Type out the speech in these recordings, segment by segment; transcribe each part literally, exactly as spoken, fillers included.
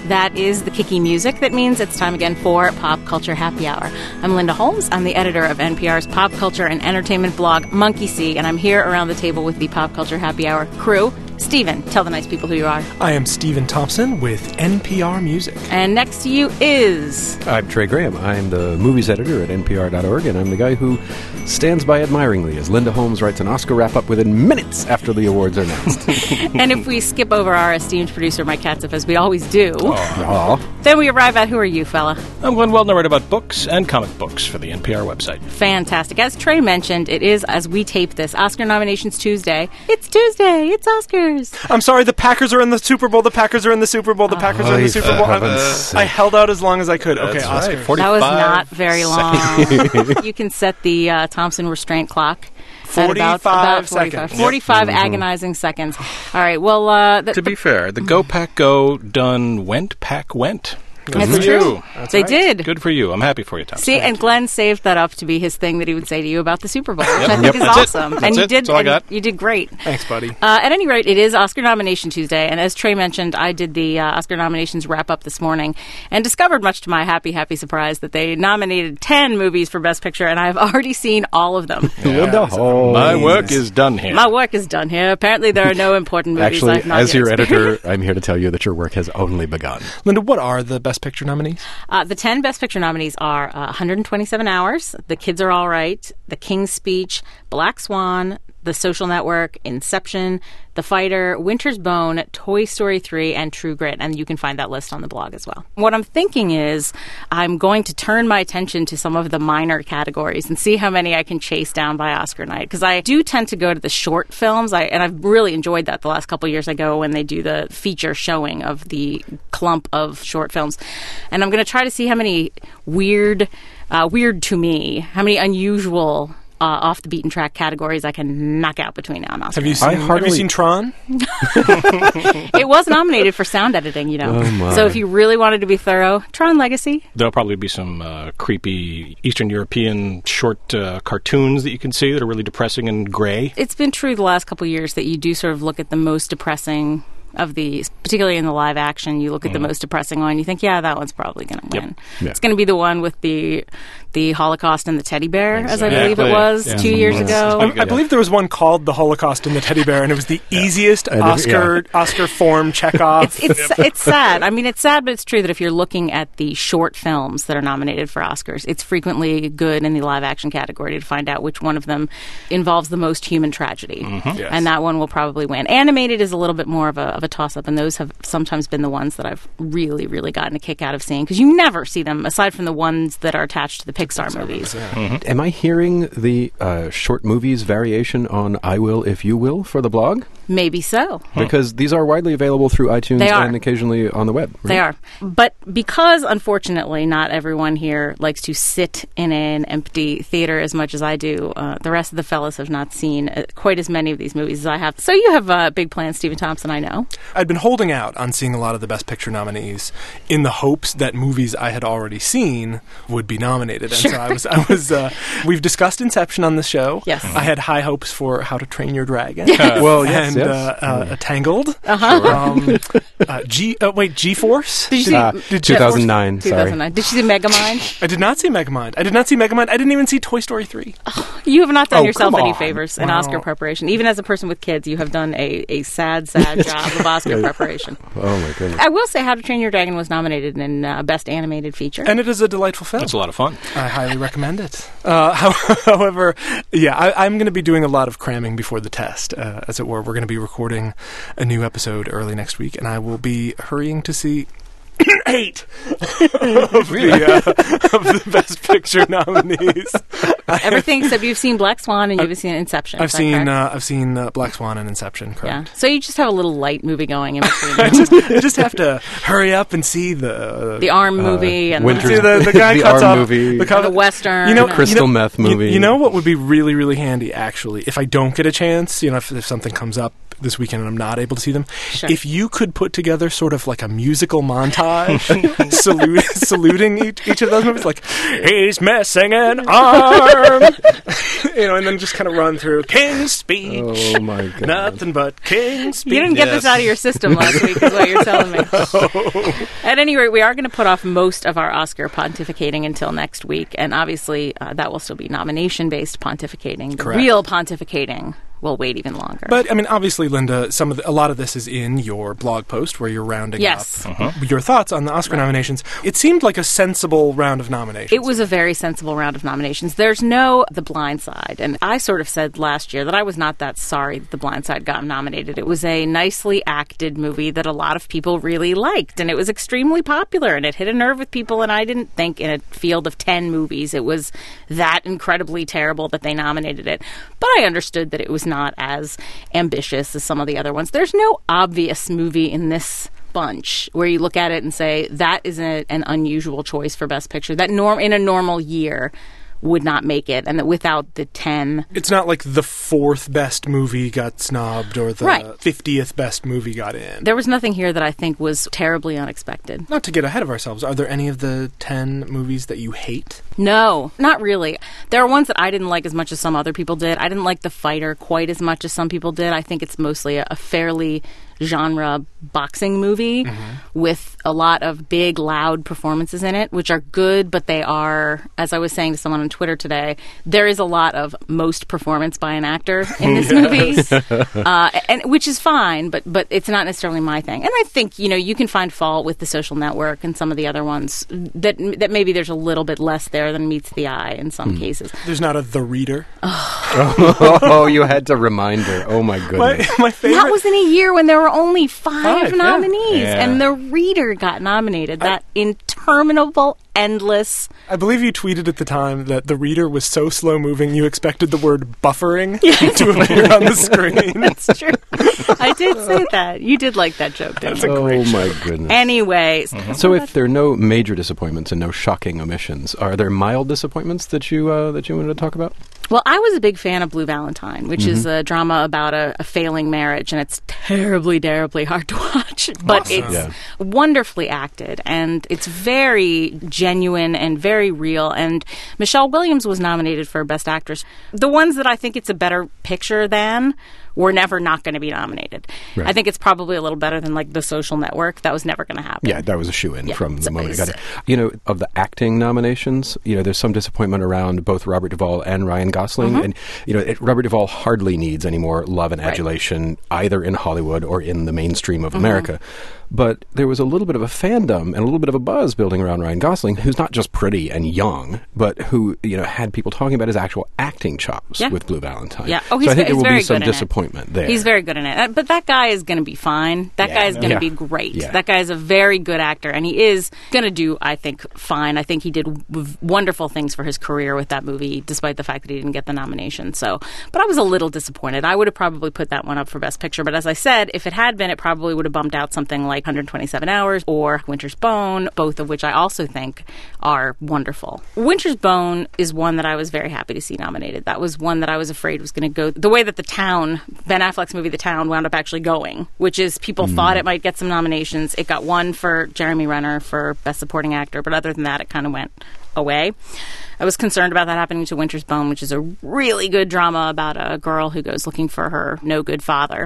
That is the kicky music. That means it's time again for Pop Culture Happy Hour. I'm Linda Holmes. I'm the editor of N P R's pop culture and entertainment blog, Monkey See, and I'm here around the table with the Pop Culture Happy Hour crew. Stephen, tell the nice people who you are. I am Stephen Thompson with N P R Music. And next to you is... I'm Trey Graham. I'm the movies editor at N P R dot org, and I'm the guy who stands by admiringly as Linda Holmes writes an Oscar wrap-up within minutes after the awards are announced. And if we skip over our esteemed producer, Mike Katzif, as we always do, oh. then we arrive at, who are you, fella? I'm Glenn Weldon. I write about books and comic books for the N P R website. Fantastic. As Trey mentioned, it is, as we tape this, Oscar nominations Tuesday. It's Tuesday. It's Oscars. I'm sorry, the Packers are in the Super Bowl. The Packers are in the Super Bowl. The oh. Packers are in the Super Bowl. Uh, I held out as long as I could. That's okay, right. Oscars. That was not very long. You can set the uh, Thompson restraint clock. forty-five about, about forty-five seconds. forty-five Yep. agonizing seconds. All right, well... Uh, th- to be fair, the Go Pack Go done went, Pack went. Good That's for true. you. That's they right. did. Good for you. I'm happy for you, Tom. See, and Glenn saved that up to be his thing that he would say to you about the Super Bowl, which Yep. I think Yep. is That's it. awesome. That's and you it. did. That's all I and got. You did great. Thanks, buddy. Uh, at any rate, it is Oscar Nomination Tuesday, and as Trey mentioned, I did the uh, Oscar nominations wrap up this morning and discovered, much to my happy, happy surprise, that they nominated ten movies for Best Picture, and I have already seen all of them. Linda Holmes. My work is done here. My work is done here. Apparently, there are no important movies Actually, I've not as yet your experienced. editor, I'm here to tell you that your work has only begun. Linda, what are the Best Picture nominees? Uh, the ten Best Picture nominees are uh, one hundred twenty-seven hours, The Kids Are All Right, The King's Speech, Black Swan, The Social Network, Inception, The Fighter, Winter's Bone, Toy Story three, and True Grit. And you can find that list on the blog as well. What I'm thinking is I'm going to turn my attention to some of the minor categories and see how many I can chase down by Oscar night. Because I do tend to go to the short films, I, and I've really enjoyed that the last couple of years. I go when they do the feature showing of the clump of short films. And I'm going to try to see how many weird, uh, weird to me, how many unusual... Uh, off the beaten track categories I can knock out between now and Oscar. Have you seen, I hardly- have you seen Tron? It was nominated for sound editing, you know. Oh, my. So if you really wanted to be thorough, Tron Legacy. There'll probably be some uh, creepy Eastern European short uh, cartoons that you can see that are really depressing and gray. It's been true the last couple of years that you do sort of look at the most depressing of the, particularly in the live action, you look at mm. the most depressing one, you think, yeah, that one's probably going to win. Yep. Yeah. It's going to be the one with the the Holocaust and the teddy bear, Exactly. as I believe it was Yeah. two years Yeah. ago. I, I believe there was one called The Holocaust and the Teddy Bear, and it was the easiest I did- Oscar yeah. Oscar form checkoff. It's it's it's sad. I mean, it's sad, but it's true that if you're looking at the short films that are nominated for Oscars, it's frequently good in the live action category to find out which one of them involves the most human tragedy, Mm-hmm. Yes. and that one will probably win. Animated is a little bit more of a of a toss up, and those have sometimes been the ones that I've really really gotten a kick out of seeing because you never see them aside from the ones that are attached to the Pixar, Pixar movies. Yeah. Am I hearing the uh, short movies variation on I Will If You Will for the blog? Maybe so. Because these are widely available through iTunes They are. and occasionally on the web. Right? They are. But because, unfortunately, not everyone here likes to sit in an empty theater as much as I do, uh, the rest of the fellas have not seen uh, quite as many of these movies as I have. So you have uh, big plans, Stephen Thompson, I know. I'd been holding out on seeing a lot of the Best Picture nominees in the hopes that movies I had already seen would be nominated. And Sure. so I was, I was. Uh, we've discussed Inception on the show. Yes. I had high hopes for How to Train Your Dragon. Well, yes, and yes. Uh, uh, Tangled. Uh-huh. Um, uh, G. Uh, wait, G-Force. Did you see Uh, did two thousand nine, sorry. two thousand nine? Did you see Megamind? I did not see Megamind. I did not see Megamind. I didn't even see Toy Story three. You have not done Oh, yourself come any on. favors in Wow. Oscar preparation. Even as a person with kids, you have done a, a sad, sad job of Oscar preparation. Oh, my goodness. I will say How to Train Your Dragon was nominated in uh, Best Animated Feature. And it is a delightful film. That's a lot of fun. I highly recommend it. Uh, however, yeah, I, I'm going to be doing a lot of cramming before the test, uh, as it were. We're going to be recording a new episode early next week, and I will be hurrying to see eight of, Really? the, uh, of the Best Picture nominees. Everything except you've seen Black Swan and you've seen Inception. I've is that seen correct? uh, I've seen uh, Black Swan and Inception. Yeah. Correct. So you just have a little light movie going in between. I just I just have to hurry up and see the The Arm movie and Winter's- See, the, the guy The cuts Arm off movie. the, the, co- the Western. You know, and- Crystal you know, meth you- movie. You, know what would be really, really handy, actually, if I don't get a chance, you know, if, if something comes up this weekend and I'm not able to see them, Sure. if you could put together sort of like a musical montage salute, saluting each, each of those movies, like, he's missing an arm, you know, and then just kind of run through King's Speech. Oh, my God. Nothing but King's Speech. You didn't get Yes. this out of your system last week, is what you're telling me. Oh. At any rate, we are going to put off most of our Oscar pontificating until next week, and obviously uh, that will still be nomination-based pontificating. The Correct. real pontificating will wait even longer. But I mean, obviously, Linda, some of the, a lot of this is in your blog post where you're rounding Yes. up uh-huh. your thoughts on the Oscar nominations. It seemed like a sensible round of nominations. It was a very sensible round of nominations. There's no The Blind Side. And I sort of said last year that I was not that sorry that The Blind Side got nominated. It was a nicely acted movie that a lot of people really liked. And it was extremely popular. And it hit a nerve with people. And I didn't think in a field of ten movies it was that incredibly terrible that they nominated it. But I understood that it was not as ambitious as some of the other ones. There's no obvious movie in this bunch where you look at it and say that is a, an unusual choice for Best Picture that norm in a normal year would not make it, and that without the ten... It's not like the fourth best movie got snubbed or the Right. fiftieth best movie got in. There was nothing here that I think was terribly unexpected. Not to get ahead of ourselves, are there any of the ten movies that you hate? No, not really. There are ones that I didn't like as much as some other people did. I didn't like The Fighter quite as much as some people did. I think it's mostly a, a fairly genre boxing movie mm-hmm. with a lot of big, loud performances in it, which are good, but they are, as I was saying to someone on Twitter today, there is a lot of most performance by an actor in this movie, uh, and which is fine, but but it's not necessarily my thing. And I think, you know, you can find fault with The Social Network and some of the other ones that that maybe there's a little bit less there than meets the eye in some mm. cases. There's not a The Reader? Oh, oh, you had to remind her. Oh, my goodness. My, my favorite... That was in a year when there were only five, five nominees, yeah. Yeah. and The Reader got nominated. That I, interminable, endless... I believe you tweeted at the time that The Reader was so slow-moving you expected the word buffering to appear on the screen. That's true. I did say that. You did like that joke, didn't That's you? a great Oh, my joke. goodness. Anyways. Mm-hmm. So if there are no major disappointments and no shocking omissions, are there mild disappointments that you uh, that you wanted to talk about? Well, I was a big fan of Blue Valentine, which Mm-hmm. is a drama about a, a failing marriage, and it's terribly, terribly hard to watch. But Awesome. it's Yeah. wonderfully acted, and it's very genuine and very real. And Michelle Williams was nominated for Best Actress. The ones that I think it's a better picture than were never not going to be nominated. Right. I think it's probably a little better than, like, The Social Network. That was never going to happen. Yeah, that was a shoo-in Yeah, from the so- moment it got it. You know, of the acting nominations, you know, there's some disappointment around both Robert Duvall and Ryan Gosling. Mm-hmm. And, you know, it, Robert Duvall hardly needs any more love and Right. adulation, either in Hollywood or in the mainstream of Mm-hmm. America. But there was a little bit of a fandom and a little bit of a buzz building around Ryan Gosling, who's not just pretty and young, but who, you know, had people talking about his actual acting chops Yeah. with Blue Valentine. Yeah. Oh, he's, so I think he's there will very be some good in it. disappointment there. He's very good in it. Uh, But that guy is going to be fine. That Yeah, guy is no. going to Yeah. be great. Yeah. That guy is a very good actor, and he is going to do, I think, fine. I think he did w- wonderful things for his career with that movie, despite the fact that he didn't get the nomination. So, but I was a little disappointed. I would have probably put that one up for Best Picture. But as I said, if it had been, it probably would have bumped out something like one hundred twenty-seven hours or Winter's Bone, both of which I also think are wonderful. Winter's Bone is one that I was very happy to see nominated. That was one that I was afraid was going to go the way that The Town, Ben Affleck's movie The Town, wound up actually going, which is people mm. thought it might get some nominations. It got one for Jeremy Renner for Best Supporting Actor, but other than that, it kind of went away. I was concerned about that happening to Winter's Bone, which is a really good drama about a girl who goes looking for her no-good father.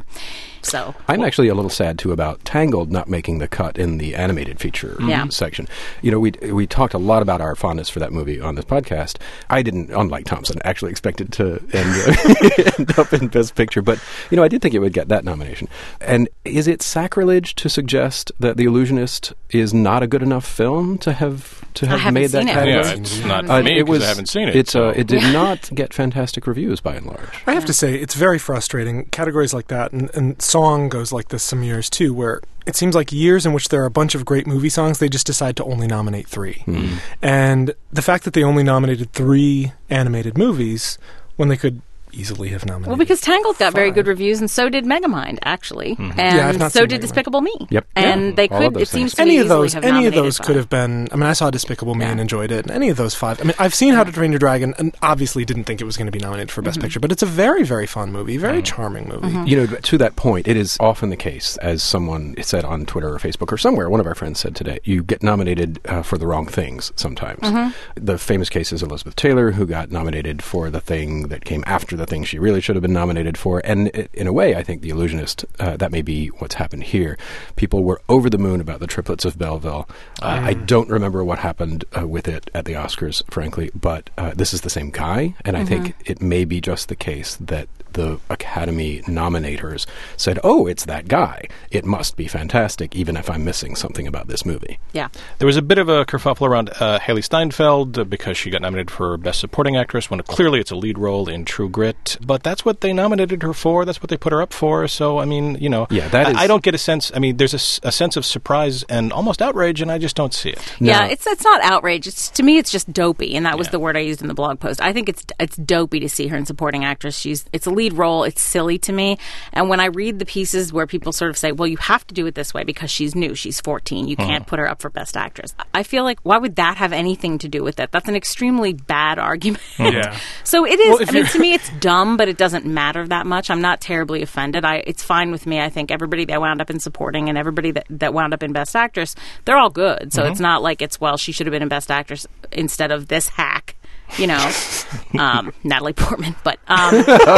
So I'm actually a little sad, too, about Tangled not making the cut in the animated feature Yeah. section. You know, we we talked a lot about our fondness for that movie on this podcast. I didn't, unlike Thompson, actually expect it to end, uh, end up in Best Picture. But, you know, I did think it would get that nomination. And is it sacrilege to suggest that The Illusionist is not a good enough film to have to I have haven't made that seen it. category? Yeah, it's not Uh, for me it was, because I haven't seen it. It's, so. uh, it did not get fantastic reviews by and large. I have to say, it's very frustrating. Categories like that, and, and song goes like this some years too, where it seems like years in which there are a bunch of great movie songs, they just decide to only nominate three. Mm. And the fact that they only nominated three animated movies when they could easily have nominated. Well, because Tangled got very five. good reviews, and so did Megamind, actually, Yeah, I've and not so seen did Megamind. Despicable Me. Yep. And Yeah. they All of could. those It seems things. to Any me of easily those, have any of nominated those five. could have been. I mean, I saw Despicable Me Yeah. and enjoyed it. And any of those five. I mean, I've seen How to Train Your Dragon, and obviously didn't think it was going to be nominated for Best Mm-hmm. Picture. But it's a very, very fun movie, very charming movie. You know, to that point, it is often the case, as someone said on Twitter or Facebook or somewhere, one of our friends said today, you get nominated uh, for the wrong things sometimes. The famous case is Elizabeth Taylor, who got nominated for the thing that came after the thing she really should have been nominated for. And i- in a way, I think The Illusionist, uh, that may be what's happened here. People were over the moon about the Triplets of Belleville. Uh, I don't remember what happened uh, with it at the Oscars, frankly, but uh, this is the same guy. And I think it may be just the case that the Academy nominators said, oh, it's that guy. It must be fantastic, even if I'm missing something about this movie. Yeah. There was a bit of a kerfuffle around uh, Haley Steinfeld uh, because she got nominated for Best Supporting Actress when clearly it's a lead role in True Grit. But that's what they nominated her for. That's what they put her up for. So, I mean, you know, Yeah, that I, is- I don't get a sense. I mean, there's a, s- a sense of surprise and almost outrage, and I just don't see it. Yeah, Now- it's it's not outrage. It's, to me, it's just dopey, and that was Yeah. the word I used in the blog post. I think it's it's dopey to see her in supporting actress. She's it's a lead role. It's silly to me. And when I read the pieces where people sort of say, "Well, you have to do it this way because she's new. She's fourteen. You can't put her up for Best Actress." I feel like why would that have anything to do with it? That's an extremely bad argument. Yeah. So it is. Well, if I mean, you're- to me, it's dumb, but it doesn't matter that much. I'm not terribly offended. I it's fine with me. I think everybody that wound up in supporting and everybody that, that wound up in Best Actress, they're all good. So it's not like it's well, she should have been in Best Actress instead of this hack. You know, um, Natalie Portman, but um,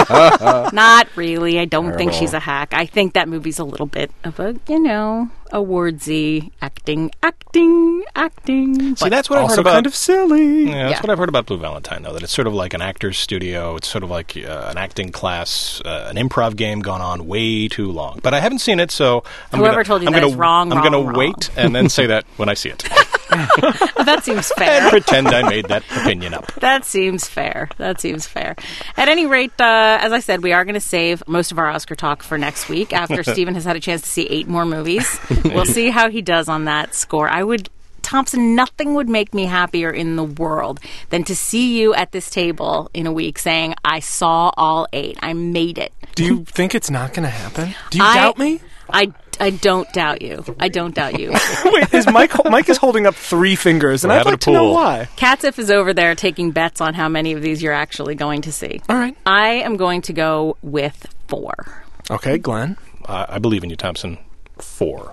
not really. I don't think Terrible. she's a hack. I think that movie's a little bit of a, you know, awardsy acting, acting, acting. See, But that's what I've Also heard about. kind of silly. Yeah, that's Yeah. what I've heard about Blue Valentine, though, that it's sort of like an actor's studio. It's sort of like uh, an acting class, uh, an improv game gone on way too long. But I haven't seen it, so I'm Whoever gonna, told you I'm that gonna, is wrong, I'm wrong, gonna wrong. wait and then say that when I see it. that seems fair. And pretend I made that opinion up. That seems fair. That seems fair. At any rate, uh, as I said, we are going to save most of our Oscar talk for next week after Stephen has had a chance to see eight more movies. We'll see how he does on that score. I would, Thompson, nothing would make me happier in the world than to see you at this table in a week saying, I saw all eight. I made it. Do you think it's not going to happen? Do you I- doubt me? I, I don't doubt you. I don't doubt you. Wait, is Mike? Mike is holding up three fingers, and We're I'd having like a to know pool. why. Katzif is over there taking bets on how many of these you're actually going to see. All right. I am going to go with four. Okay, Glenn. Uh, I believe in you, Thompson. Four.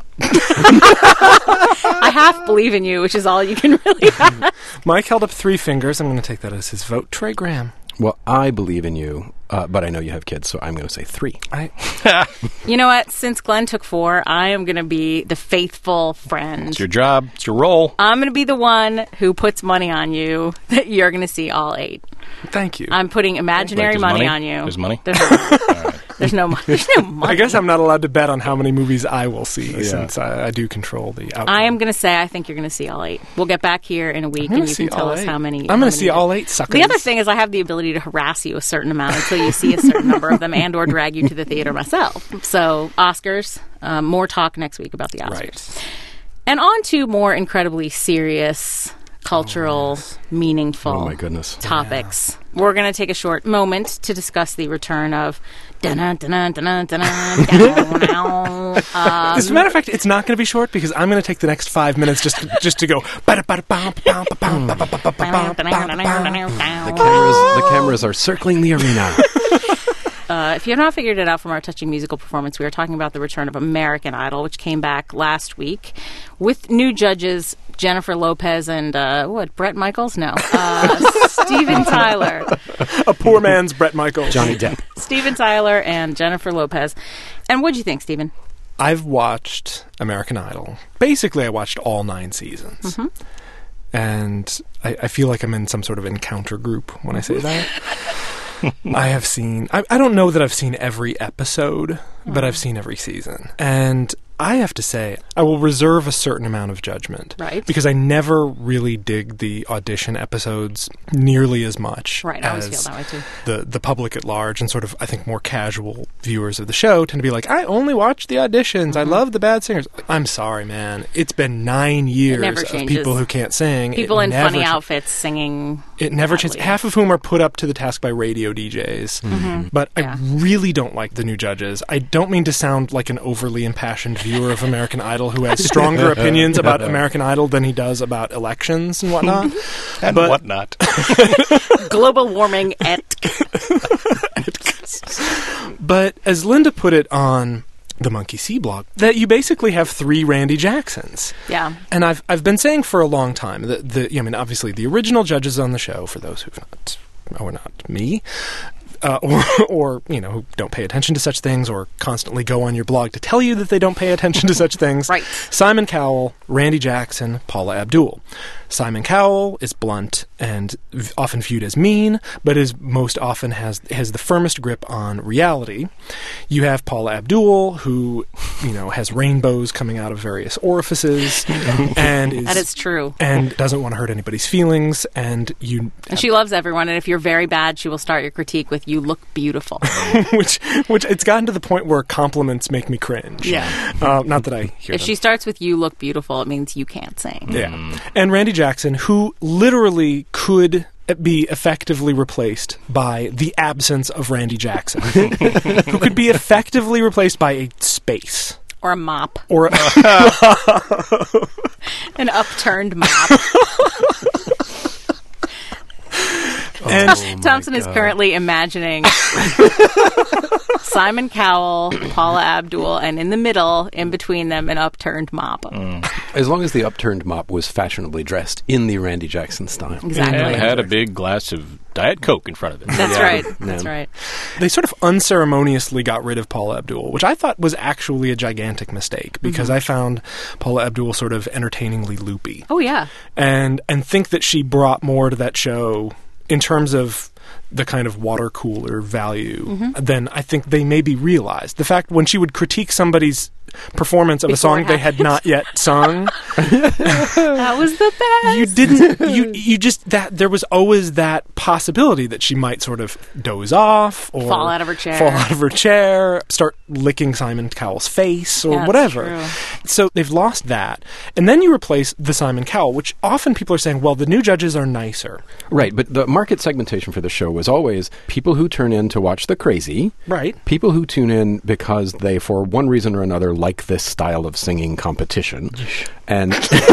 I half believe in you, which is all you can really have. Mike held up three fingers. I'm going to take that as his vote. Trey Graham. Well, I believe in you, uh, but I know you have kids, so I'm going to say three. I, You know what? Since Glenn took four, I am going to be the faithful friend. It's your job. It's your role. I'm going to be the one who puts money on you that you're going to see all eight. thank you. I'm putting imaginary Wait, there's money, money? on you. There's money? There's no, there's no money. There's no money. I guess I'm not allowed to bet on how many movies I will see Yeah. since I, I do control the outcome. I am going to say I think you're going to see all eight. We'll get back here in a week I'm gonna and you see can tell all us eight. how many. I'm how going many to see you did. all eight suckers. The other thing is I have the ability to harass you a certain amount until you see a certain number of them and or drag you to the theater myself. So Oscars, um, more talk next week about the Oscars. Right. And on to more incredibly serious, cultural, meaningful Oh, my goodness. topics. We're going to take a short moment to discuss the return of dun-dun, dun-dun, dun-dun, dun-dun, dun-dun. Um, As a matter of fact, it's not going to be short because I'm going to take the next five minutes just to, just to go. The cameras, the cameras are circling the arena. Uh, if you have not figured it out from our touching musical performance, we are talking about the return of American Idol, which came back last week with new judges Jennifer Lopez and uh, what Brett Michaels? No, uh, Steven Tyler, A poor man's Brett Michaels. Johnny Depp. Steven Tyler and Jennifer Lopez. And what'd you think, Steven? I've watched American Idol. Basically, I watched all nine seasons. Mm-hmm. And I, I feel like I'm in some sort of encounter group when I say that. I have seen, I, I don't know that I've seen every episode, but I've seen every season. And I have to say, I will reserve a certain amount of judgment. Right. Because I never really dig the audition episodes nearly as much. Right, I always as feel that way too. The, the public at large and sort of, I think, more casual viewers of the show tend to be like, I only watch the auditions. Mm-hmm. I love the bad singers. I'm sorry, man. It's been nine years of people who can't sing. People it in never funny cha- outfits singing. It never badly. changes. Half of whom are put up to the task by radio D Js. Mm-hmm. But Yeah. I really don't like the new judges. I don't mean to sound like an overly impassioned viewer of American Idol who has stronger opinions about American Idol than he does about elections and whatnot. And but, whatnot. Global warming et. But as Linda put it on the Monkey See blog, that you basically have three Randy Jacksons. Yeah. And I've I've been saying for a long time that the I mean obviously the original judges on the show, for those who've not or not me, uh, or or you know who don't pay attention to such things or constantly go on your blog to tell you that they don't pay attention to such things. Right. Simon Cowell, Randy Jackson, Paula Abdul. Simon Cowell is blunt and v- often viewed as mean, but is most often has has the firmest grip on reality. You have Paula Abdul, who you know has rainbows coming out of various orifices, and is, That is true. and doesn't want to hurt anybody's feelings. And you, And she loves everyone, and if you're very bad, she will start your critique with, you look beautiful. which which it's gotten to the point where compliments make me cringe. Yeah. uh, not that I hear If them. she starts with, you look beautiful, it means you can't sing. Yeah. And Randy Jackson, who literally could be effectively replaced by the absence of Randy Jackson, who could be effectively replaced by a space. Or a mop. Or An upturned mop. and Oh Thompson is currently imagining Simon Cowell, Paula Abdul, and in the middle, in between them, an upturned mop. As long as the upturned mop was fashionably dressed in the Randy Jackson style. Exactly. And had a big glass of Diet Coke in front of it. That's Yeah. right. Yeah. That's right. they sort of unceremoniously got rid of Paula Abdul, which I thought was actually a gigantic mistake because I found Paula Abdul sort of entertainingly loopy. Oh, yeah. and and think that she brought more to that show in terms of the kind of water cooler value Mm-hmm. than I think they maybe realized. The fact when she would critique somebody's performance of a Before song it they had happened. not yet sung, That was the best. you didn't you you just that there was always that possibility that she might sort of doze off or Fall out of her chair. fall out of her chair, start licking Simon Cowell's face or Yeah, that's whatever. true. So they've lost that. And then you replace the Simon Cowell, which often people are saying, well, the new judges are nicer. Right, but the market segmentation for the show was always people who turn in to watch the crazy, Right. people who tune in because they, for one reason or another, like this style of singing competition, and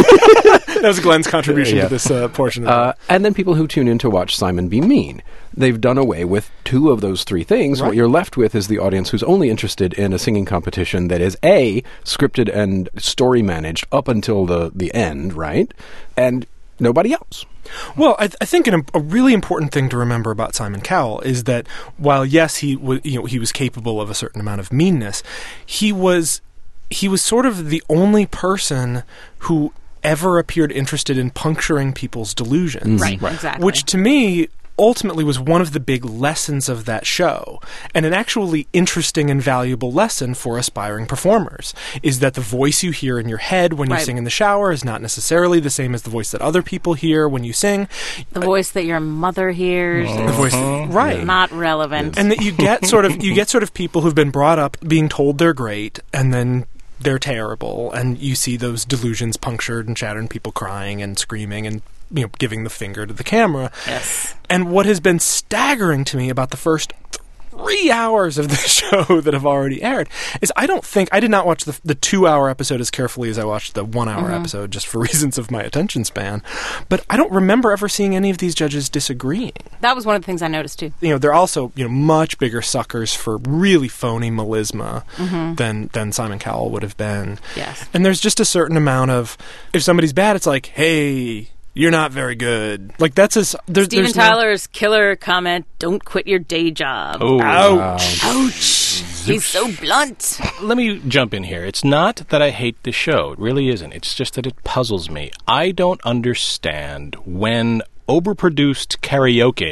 That was Glenn's contribution Yeah. to this uh, portion of the uh, and then people who tune in to watch Simon be mean. They've done away with two of those three things. Right. What you're left with is the audience who's only interested in a singing competition that is A, scripted and story managed up until the, the end, right? And nobody else. Well, I, th- I think an, a really important thing to remember about Simon Cowell is that while yes, he was you know he was capable of a certain amount of meanness, he was he was sort of the only person who ever appeared interested in puncturing people's delusions. Right, exactly. Which to me ultimately was one of the big lessons of that show, and an actually interesting and valuable lesson for aspiring performers, is that the voice you hear in your head when you Right. sing in the shower is not necessarily the same as the voice that other people hear when you sing. The voice that your mother hears The voice, right? is not relevant. And that you get sort of you get sort of people who've been brought up being told they're great, and then they're terrible, and you see those delusions punctured and shattered, and people crying and screaming and you know giving the finger to the camera. Yes. And what has been staggering to me about the first three hours of the show that have already aired is I don't think I did not watch the, the two-hour episode as carefully as I watched the one-hour Mm-hmm. episode, just for reasons of my attention span. But I don't remember ever seeing any of these judges disagreeing. That was one of the things I noticed, too. You know, they're also you know much bigger suckers for really phony melisma than than Simon Cowell would have been. Yes. And there's just a certain amount of if somebody's bad, it's like, hey, you're not very good. Like that's as there, Steven there's no- Tyler's killer comment, don't quit your day job. Oh, Ouch. Ouch. He's so blunt. Let me jump in here. It's not that I hate the show. It really isn't. It's just that it puzzles me. I don't understand when overproduced karaoke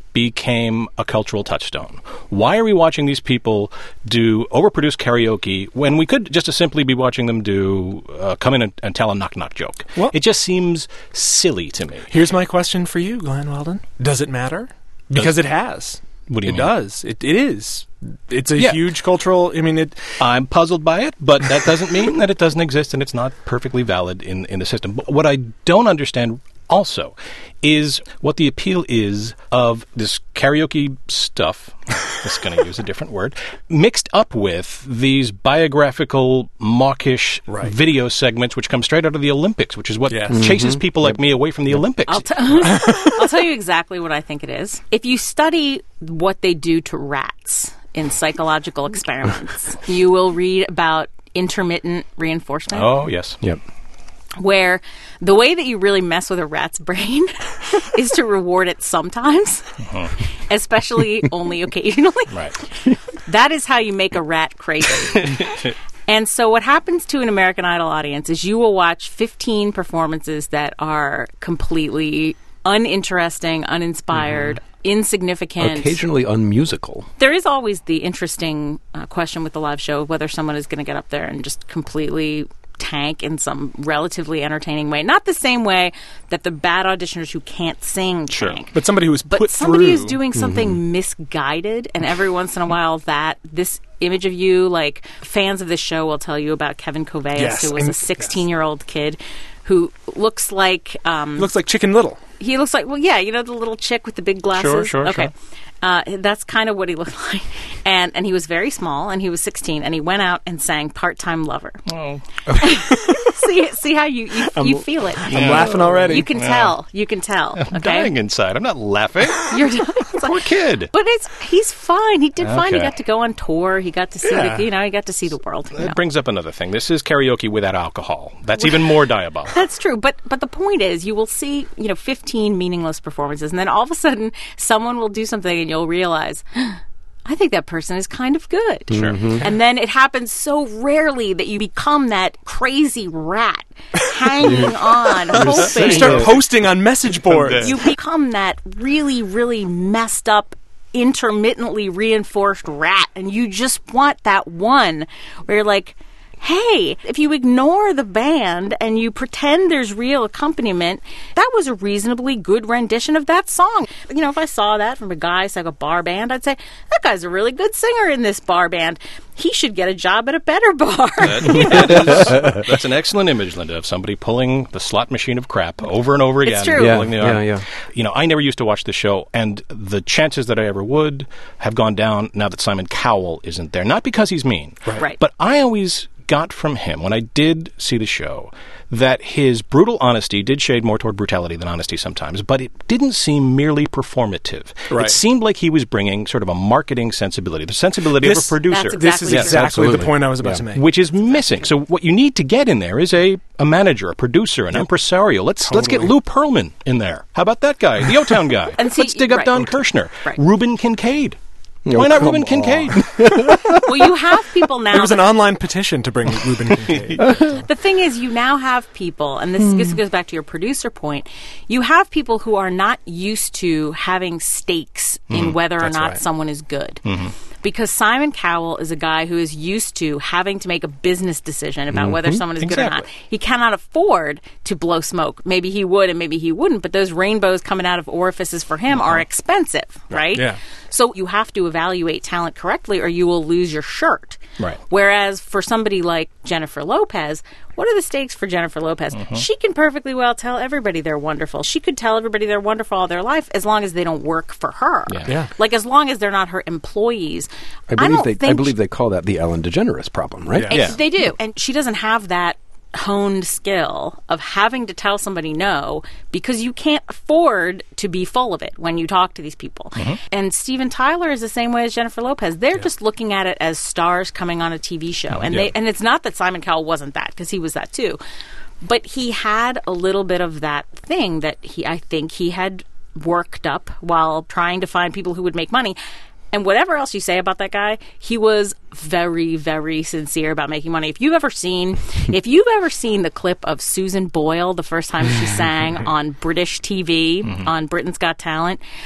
became a cultural touchstone? Why are we watching these people do overproduced karaoke when we could just as simply be watching them do uh, come in and, and tell a knock-knock joke? Well- it just seems silly to me. Here's my question for you, Glenn Weldon. Does it matter? Because Does- it has. What do you it mean? does. It, it is. It's a Yeah. huge cultural... I mean, it... I'm puzzled by it, but that doesn't mean that it doesn't exist and it's not perfectly valid in, in the system. But what I don't understand also is what the appeal is of this karaoke stuff, just going to use a different word, mixed up with these biographical, mawkish Right. video segments which come straight out of the Olympics, which is what Yes. chases people like me away from the Olympics. I'll, t- I'll tell you exactly what I think it is. If you study what they do to rats in psychological experiments, you will read about intermittent reinforcement. Oh, yes. Yep. Where the way that you really mess with a rat's brain is to reward it sometimes, especially only occasionally. Right. That is how you make a rat crazy. And so what happens to an American Idol audience is you will watch fifteen performances that are completely uninteresting, uninspired, insignificant. Occasionally unmusical. There is always the interesting uh, question with the live show whether someone is going to get up there and just completely tank in some relatively entertaining way. Not the same way that the bad auditioners who can't sing Sure. tank. But somebody who was But put somebody through... is doing something misguided, and every once in a while that this image of you, like fans of this show will tell you about Kevin Koveas, Yes, who was and- a sixteen-year-old kid who looks like... Um, Looks like Chicken Little. he looks like, well, yeah, you know, the little chick with the big glasses? Sure, sure, okay. sure. Uh, that's kind of what he looked like. And and he was very small, and he was sixteen, and he went out and sang Part-Time Lover. Oh. see see how you, you, you feel it. I'm laughing already. You can tell. You can tell. I'm Okay? dying inside. I'm not laughing. You're dying. Poor kid. But it's he's fine. He did fine. He Okay. got to go on tour. He got to see Yeah. the you know he got to see the world. you know. That brings up another thing. This is karaoke without alcohol. That's even more diabolical. That's true, but but the point is, you will see you know fifteen meaningless performances, and then all of a sudden, someone will do something, and you'll realize, I think that person is kind of good. Sure. And then it happens so rarely that you become that crazy rat hanging on, You hoping. start posting on message boards. You become that really, really messed up, intermittently reinforced rat, and you just want that one where you're like, hey, if you ignore the band and you pretend there's real accompaniment, that was a reasonably good rendition of that song. You know, if I saw that from a guy who's like a bar band, I'd say, that guy's a really good singer in this bar band. He should get a job at a better bar. That, that is, that's an excellent image, Linda, of somebody pulling the slot machine of crap over and over again. It's true. Yeah, Pulling the yeah, arm. yeah. You know, I never used to watch the show, and the chances that I ever would have gone down now that Simon Cowell isn't there. Not because he's mean, Right. but I always got from him, when I did see the show, that his brutal honesty did shade more toward brutality than honesty sometimes, but it didn't seem merely performative. Right. It seemed like he was bringing sort of a marketing sensibility, the sensibility This- of a producer. That's This is Exactly. exactly Absolutely. the point I was about Yeah. to make. Which is missing. So what you need to get in there is a, a manager, a producer, an impresario. Let's let's get Totally. Lou Pearlman in there. How about that guy, the O-Town guy? And see- let's dig up right. Don Kirshner, Right. Reuben Kincaid. Oh, Why not come Reuben on. Kincaid? Well, you have people now. There was an that- online petition to bring Reuben Kincaid. The thing is, you now have people, and this, Hmm. this goes back to your producer point, you have people who are not used to having stakes in whether or Hmm. That's not right. someone is good. Mm-hmm. Because Simon Cowell is a guy who is used to having to make a business decision about whether someone is good or not. Exactly. He cannot afford to blow smoke. Maybe he would and maybe he wouldn't, but those rainbows coming out of orifices for him are expensive, right? Yeah. So you have to evaluate talent correctly or you will lose your shirt. Right. Whereas for somebody like Jennifer Lopez, what are the stakes for Jennifer Lopez? Mm-hmm. She can perfectly well tell everybody they're wonderful. She could tell everybody they're wonderful all their life as long as they don't work for her. Yeah. Yeah. Like as long as they're not her employees. I believe don't they. think I believe they call that the Ellen DeGeneres problem, right? Yeah. and Yeah. They do. And she doesn't have that honed skill of having to tell somebody no because you can't afford to be full of it when you talk to these people. Mm-hmm. And Steven Tyler is the same way as Jennifer Lopez. They're just looking at it as stars coming on a T V show. And Yeah. they and it's not that Simon Cowell wasn't that because he was that too. But he had a little bit of that thing that he I think he had worked up while trying to find people who would make money. And whatever else you say about that guy, he was very, very sincere about making money. If you've ever seen, if you've ever seen the clip of Susan Boyle the first time she sang on British T V on Britain's Got Talent,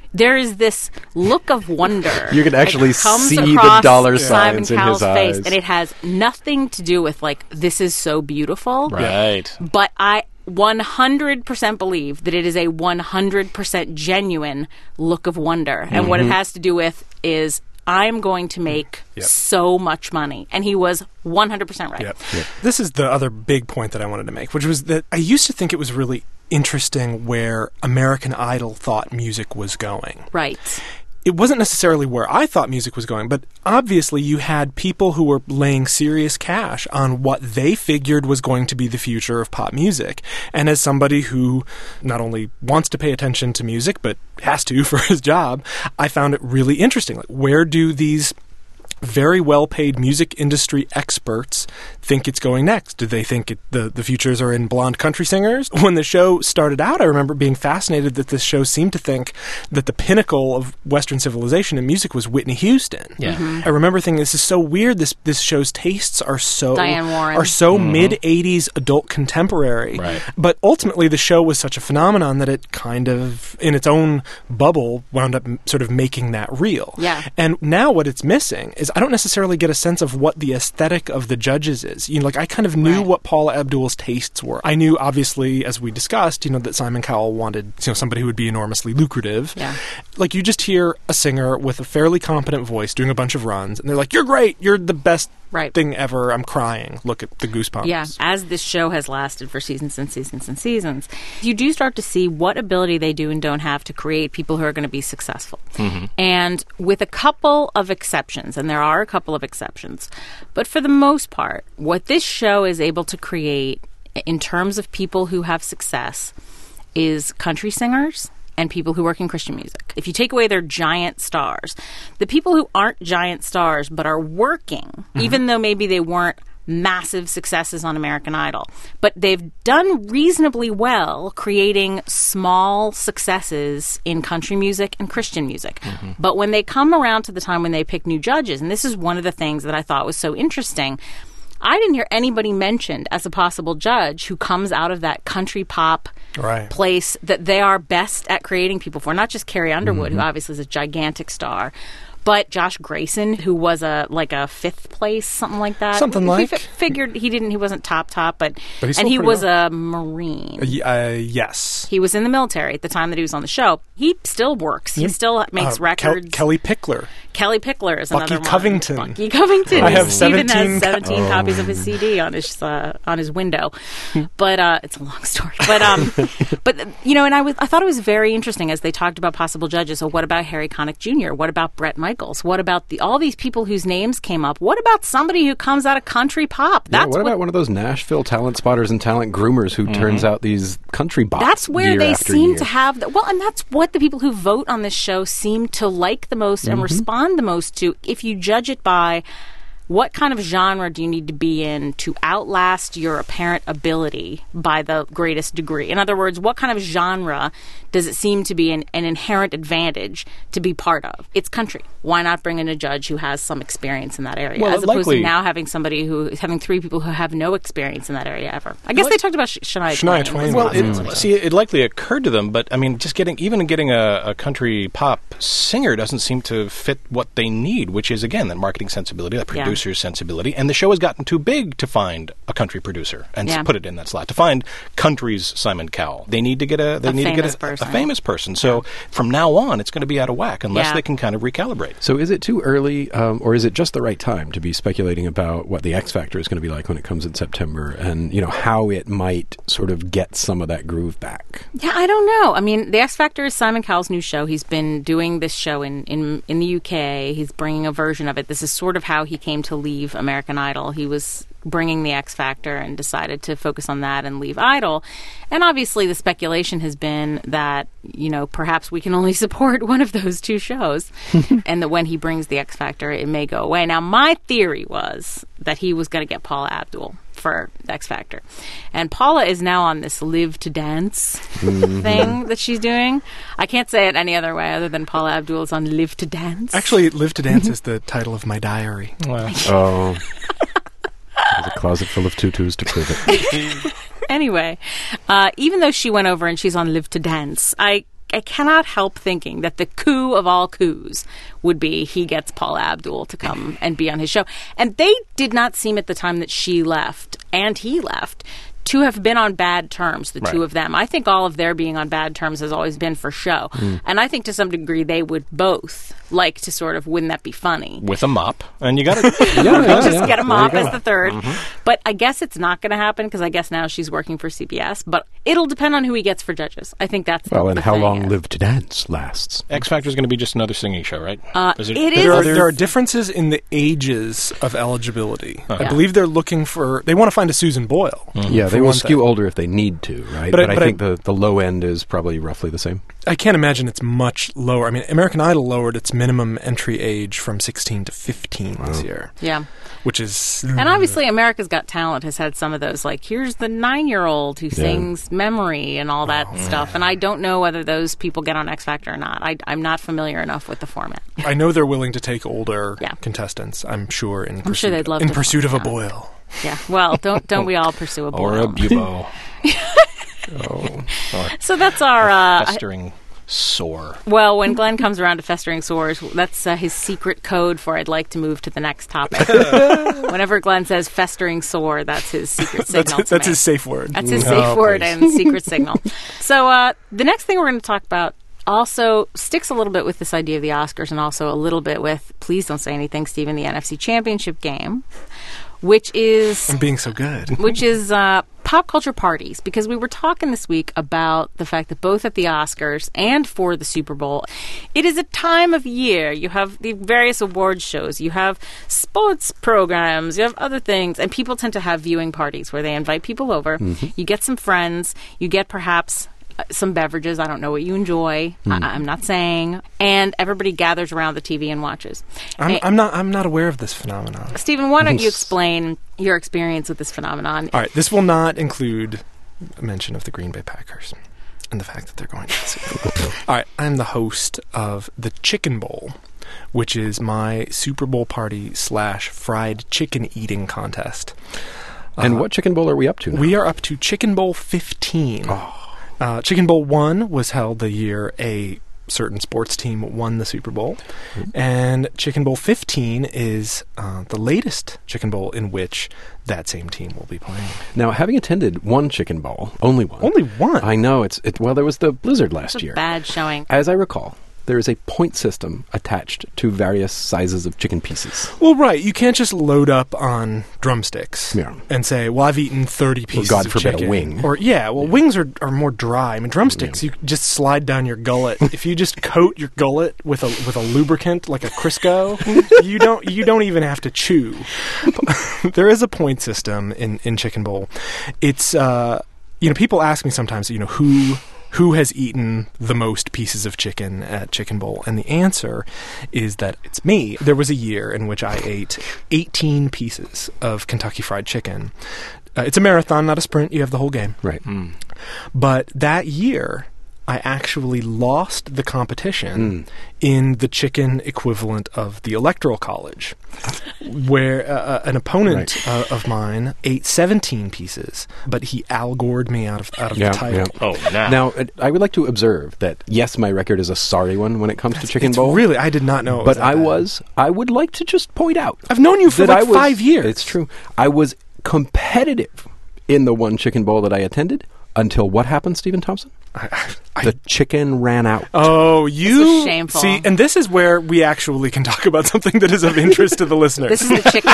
there is this look of wonder. You can actually that comes see the across dollar Simon signs in Cowell's his face, eyes. and it has nothing to do with like this is so beautiful. Right. But I one hundred percent believe that it is a one hundred percent genuine look of wonder, and what it has to do with is I'm going to make Yep. so much money, and he was one hundred percent right. Yep. This is the other big point that I wanted to make, which was that I used to think it was really interesting where American Idol thought music was going. Right. It wasn't necessarily where I thought music was going, but obviously you had people who were laying serious cash on what they figured was going to be the future of pop music. And as somebody who not only wants to pay attention to music, but has to for his job, I found it really interesting. Like, where do these very well-paid music industry experts think it's going next? Do they think it, the, the futures are in blonde country singers? When the show started out, I remember being fascinated that this show seemed to think that the pinnacle of Western civilization in music was Whitney Houston. Yeah. Mm-hmm. I remember thinking, this is so weird. This this show's tastes are so Diane Warren. are so mid-eighties adult contemporary. Right. But ultimately, the show was such a phenomenon that it kind of, in its own bubble, wound up m- sort of making that real. Yeah. And now what it's missing is I don't necessarily get a sense of what the aesthetic of the judges is. You know, like I kind of knew Right. what Paula Abdul's tastes were. I knew, obviously, as we discussed, you know, that Simon Cowell wanted, you know, somebody who would be enormously lucrative. Yeah. Like you just hear a singer with a fairly competent voice doing a bunch of runs, and they're like, "You're great. You're the best Right. thing ever. I'm crying. Look at the goosebumps." Yeah, as this show has lasted for seasons and seasons and seasons, you do start to see what ability they do and don't have to create people who are going to be successful. And with a couple of exceptions, and there are a couple of exceptions, but for the most part, what this show is able to create in terms of people who have success is country singers and people who work in Christian music. If you take away their giant stars, the people who aren't giant stars but are working, even though maybe they weren't massive successes on American Idol, but they've done reasonably well creating small successes in country music and Christian music. But when they come around to the time when they pick new judges, and this is one of the things that I thought was so interesting, I didn't hear anybody mentioned as a possible judge who comes out of that country pop Right. place that they are best at creating people for. Not just Carrie Underwood, who obviously is a gigantic star, but Josh Grayson, who was a like a fifth place, something like that. Something We like. fi- figured he didn't. He wasn't top top, but, But he's and still he pretty was well. a Marine. Uh, y- uh, yes. He was in the military at the time that he was on the show. He still works. He still makes Uh, Kel- records. Kelly Pickler. Kelly Pickler is Bucky another one. Covington. Bucky Covington. I have Stephen seventeen has co- seventeen copies of his C D on his uh, on his window, but uh, it's a long story. But um, but you know, and I was I thought it was very interesting as they talked about possible judges. So what about Harry Connick Junior? What about Bret Michaels? What about the all these people whose names came up? What about somebody who comes out of country pop? Yeah, That's what about one of those Nashville talent spotters and talent groomers who turns out these country bops? That's where year they after seem year? to have the, well, and that's what the people who vote on this show seem to like the most and respond the most to. If you judge it by what kind of genre do you need to be in to outlast your apparent ability by the greatest degree? In other words, what kind of genre does it seem to be an, an inherent advantage to be part of? It's country. Why not bring in a judge who has some experience in that area, Well, as opposed likely- to now having somebody who having three people who have no experience in that area ever? I guess Like- they talked about Sh- Shania, Shania Twain. Twain. Well, was it, one of them. see, it likely occurred to them, but I mean, just getting even getting a, a country pop singer doesn't seem to fit what they need, which is again that marketing sensibility, that Yeah. producer's sensibility, and the show has gotten too big to find a country producer and s- Yeah. put it in that slot. To find country's Simon Cowell, they need to get a they A need to get famous a, person. a famous person. So from now on, it's going to be out of whack unless Yeah. they can kind of recalibrate. So is it too early, um, or is it just the right time to be speculating about what the X Factor is going to be like when it comes in September, and you know how it might sort of get some of that groove back? Yeah, I don't know. I mean, The X Factor is Simon Cowell's new show. He's been doing this show in, in, in the U K. He's bringing a version of it. This is sort of how he came to leave American Idol. He was bringing The X Factor and decided to focus on that and leave Idol. And obviously the speculation has been that, you know, perhaps we can only support one of those two shows and that when he brings The X Factor, it may go away. Now, my theory was that he was going to get Paula Abdul for the X Factor. And Paula is now on this Live to Dance thing that she's doing. I can't say it any other way other than Paula Abdul is on Live to Dance. Actually, Live to Dance is the title of my diary. Well, Oh, there's a closet full of tutus to prove it. Anyway, uh, even though she went over and she's on Live to Dance, I I cannot help thinking that the coup of all coups would be he gets Paula Abdul to come and be on his show. And they did not seem at the time that she left and he left to have been on bad terms, the Right. two of them. I think all of their being on bad terms has always been for show. Mm. And I think to some degree they would both like to sort of, wouldn't that be funny? With a mop, and you got to Yeah, yeah, Just yeah. get him There off you as go. the third. Mm-hmm. But I guess it's not going to happen because I guess now she's working for C B S. But it'll depend on who he gets for judges. I think that's the, Well, and the how thing long is. Live to Dance lasts. X Factor is going to be just another singing show, right? Uh, Is it There is- are, there are differences in the ages of eligibility. I Yeah. believe they're looking for, they want to find a Susan Boyle. Yeah, for they will one skew thing. older if they need to, right? But But, I- I, but I- think the, the low end is probably roughly the same. I can't imagine it's much lower. I mean, American Idol lowered its minimum entry age from sixteen to fifteen this year, Yeah. which is... And obviously, America's Got Talent has had some of those, like, here's the nine-year-old who sings Memory and all that stuff. And I don't know whether those people get on X Factor or not. I, I'm not familiar enough with the format. I know they're willing to take older Yeah. contestants, I'm sure, in I'm pursuit, sure they'd love in to pursuit of a find out. Boyle. Yeah. Well, don't don't we all pursue a boy? Or a bubo. Oh. So that's our... Uh, Festering sore. well, when Glenn comes around to festering sores, that's uh, his secret code for I'd like to move to the next topic. Whenever Glenn says festering sore, that's his secret signal That's, to that's me. his safe word. That's his Oh, safe word please. and secret signal. So uh, the next thing we're going to talk about also sticks a little bit with this idea of the Oscars and also a little bit with, please don't say anything, Stephen, the N F C Championship game, which is I'm being so good. which is uh, pop culture parties, because we were talking this week about the fact that both at the Oscars and for the Super Bowl, it is a time of year. You have the various awards shows, you have sports programs, you have other things, and people tend to have viewing parties where they invite people over. You get some friends, you get perhaps uh, some beverages. I don't know what you enjoy. I- I'm not saying. And everybody gathers around the T V and watches. I'm, And- I'm not. I'm not aware of this phenomenon. Stephen, why don't you explain your experience with this phenomenon? All right, this will not include a mention of the Green Bay Packers and the fact that they're going to the Super Bowl. All right, I'm the host of the Chicken Bowl, which is my Super Bowl party slash fried chicken eating contest. And Uh, what chicken bowl are we up to now? We are up to Chicken Bowl fifteen. Uh, Chicken Bowl one was held the year a certain sports team won the Super Bowl. And Chicken Bowl fifteen is uh, the latest Chicken Bowl in which that same team will be playing. Now, having attended one chicken bowl, only one. Only one? I know. It's it, Well, there was the blizzard last It's a year. bad showing. As I recall, there is a point system attached to various sizes of chicken pieces. Well, right. You can't just load up on drumsticks Yeah. and say, well, I've eaten thirty pieces God of forbid a chicken. wing. Or, yeah, well, wings are, are more dry. I mean, drumsticks, you just slide down your gullet. If you just coat your gullet with a with a lubricant like a Crisco, you don't you don't even have to chew. There is a point system in, in Chicken Bowl. It's, uh, you know, people ask me sometimes, you know, who... Who has eaten the most pieces of chicken at Chicken Bowl? And the answer is that it's me. There was a year in which I ate eighteen pieces of Kentucky Fried Chicken. Uh, it's a marathon, not a sprint. You have the whole game. Right. But that year, I actually lost the competition in the chicken equivalent of the Electoral College, where uh, an opponent Right. uh, of mine ate seventeen pieces, but he Al Gored me out of out of Yeah, the title. yeah. Oh, now. Now, uh, I would like to observe that, yes, my record is a sorry one when it comes to chicken It's bowl. really, I did not know. It was but that I bad. was, I would like to just point out. I've known you for that like I was- five years. It's true. I was competitive in the one chicken bowl that I attended until what happened, Stephen Thompson? I, I, The chicken ran out. oh, you is shameful. see, and this is where we actually can talk about something that is of interest to the listeners. This is the chicken.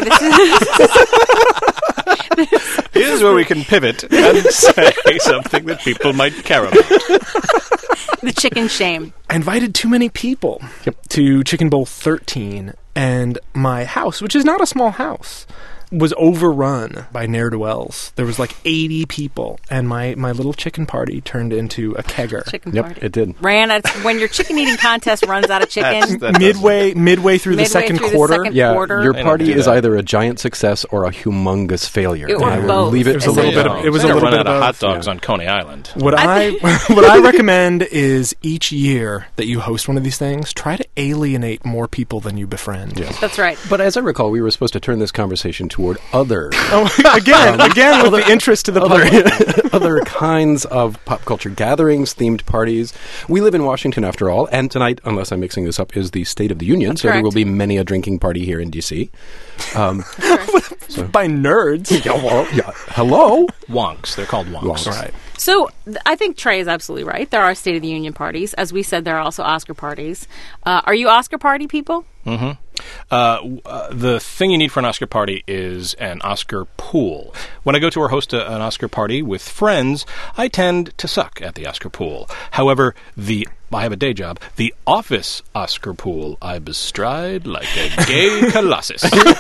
This is, Here's where we can pivot and say something that people might care about. the chicken shame. I invited too many people to Chicken Bowl thirteen, and my house, which is not a small house, was overrun by ne'er-do-wells. There was like eighty people, and my, my little chicken party turned into a kegger. Chicken Yep, party. it did. Ran out, when your chicken eating contest runs out of chicken. That midway midway through the Midway second through the quarter. second- Yeah, quarter. your They don't party do is that. either a giant success or a humongous failure. Or I will both. leave it. It was a little bit of- it was a They're little gonna bit run out of of hot dogs on Coney Island. What I what I recommend is each year that you host one of these things, try to alienate more people than you befriend. Yes. That's right. But as I recall, we were supposed to turn this conversation toward other Oh, again, again with the interest to the public. other, other kinds of pop culture gatherings, themed parties. We live in Washington, after all, and tonight, unless I'm mixing this up, is the State of the Union, That's so there correct. will be many a drinking party here in D C Um, By nerds. yeah, well, yeah. Hello? Wonks. They're called wonks. Wonks. Right. So th- I think Trey is absolutely right. There are State of the Union parties. As we said, there are also Oscar parties. Uh, are you Oscar party people? Uh, w- uh, the thing you need for an Oscar party is an Oscar pool. When I go to or host a, an Oscar party with friends, I tend to suck at the Oscar pool. However, the I have a day job. The office Oscar pool, I bestride like a gay colossus.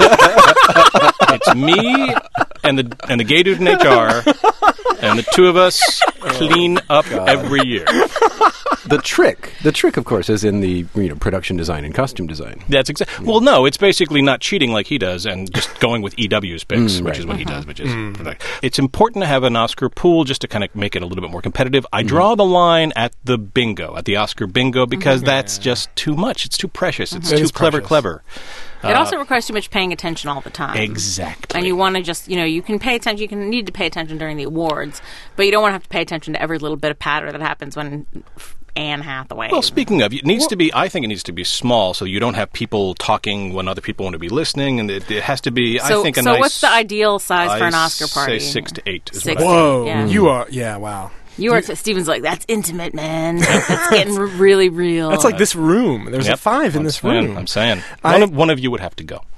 It's me and the and the gay dude in H R, and the two of us clean up every year. The trick, the trick, of course, is in the you know production design and costume design. That's exactly. Well, no, it's basically not cheating like he does, and just going with E W's picks, Mm, which right. is what he does. Which is, it's important to have an Oscar pool just to kind of make it a little bit more competitive. I draw the line at the bingo, at the Oscar bingo, because that's just too much. It's too precious. It's It too is clever, precious. clever. It also requires too much paying attention all the time. Exactly. And you want to just, you know, you can pay attention, you can need to pay attention during the awards, but you don't want to have to pay attention to every little bit of patter that happens when Anne Hathaway. Well, speaking of, it needs to be. I think it needs to be small, so you don't have people talking when other people want to be listening, and it, it has to be. so, I think a so nice. what's the ideal size for I an Oscar party? Say six to eight. Is Six what I to- Whoa. Yeah. You are, yeah, wow. You are, Steven's like, that's intimate, man. That's getting r- really real. That's like this room. There's a Yep. five in I'm this saying- room. I'm saying I- one of one of you would have to go.